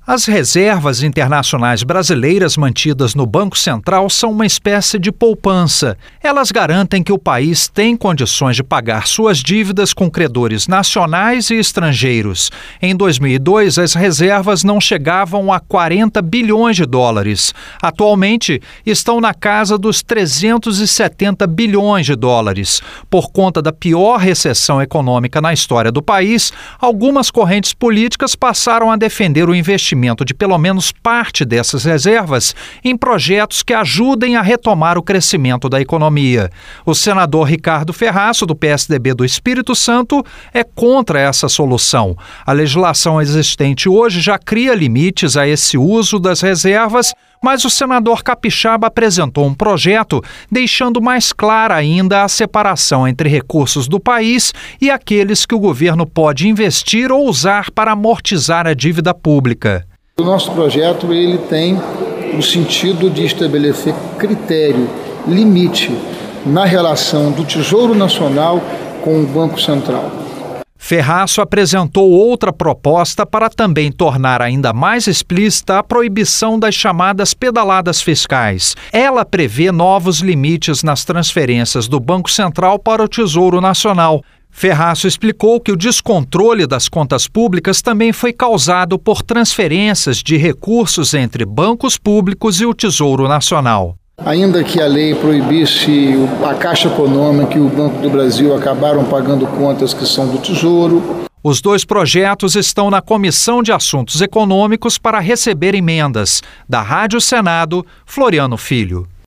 As reservas internacionais brasileiras mantidas no Banco Central são uma espécie de poupança. Elas garantem que o país tem condições de pagar suas dívidas com credores nacionais e estrangeiros. Em 2002, as reservas não chegavam a 40 bilhões de dólares. Atualmente, estão na casa dos 370 bilhões de dólares. Por conta da pior recessão econômica na história do país, algumas correntes políticas passaram a defender o investimento de pelo menos parte dessas reservas em projetos que ajudem a retomar o crescimento da economia. O senador Ricardo Ferraço, do PSDB do Espírito Santo, é contra essa solução. A legislação existente hoje já cria limites a esse uso das reservas, mas o senador capixaba apresentou um projeto deixando mais clara ainda a separação entre recursos do país e aqueles que o governo pode investir ou usar para amortizar a dívida pública. O nosso projeto ele tem o sentido de estabelecer critério, limite na relação do Tesouro Nacional com o Banco Central. Ferraço apresentou outra proposta para também tornar ainda mais explícita a proibição das chamadas pedaladas fiscais. Ela prevê novos limites nas transferências do Banco Central para o Tesouro Nacional. Ferraço explicou que o descontrole das contas públicas também foi causado por transferências de recursos entre bancos públicos e o Tesouro Nacional. Ainda que a lei proibisse a Caixa Econômica e o Banco do Brasil acabaram pagando contas que são do Tesouro. Os dois projetos estão na Comissão de Assuntos Econômicos para receber emendas. Da Rádio Senado, Floriano Filho.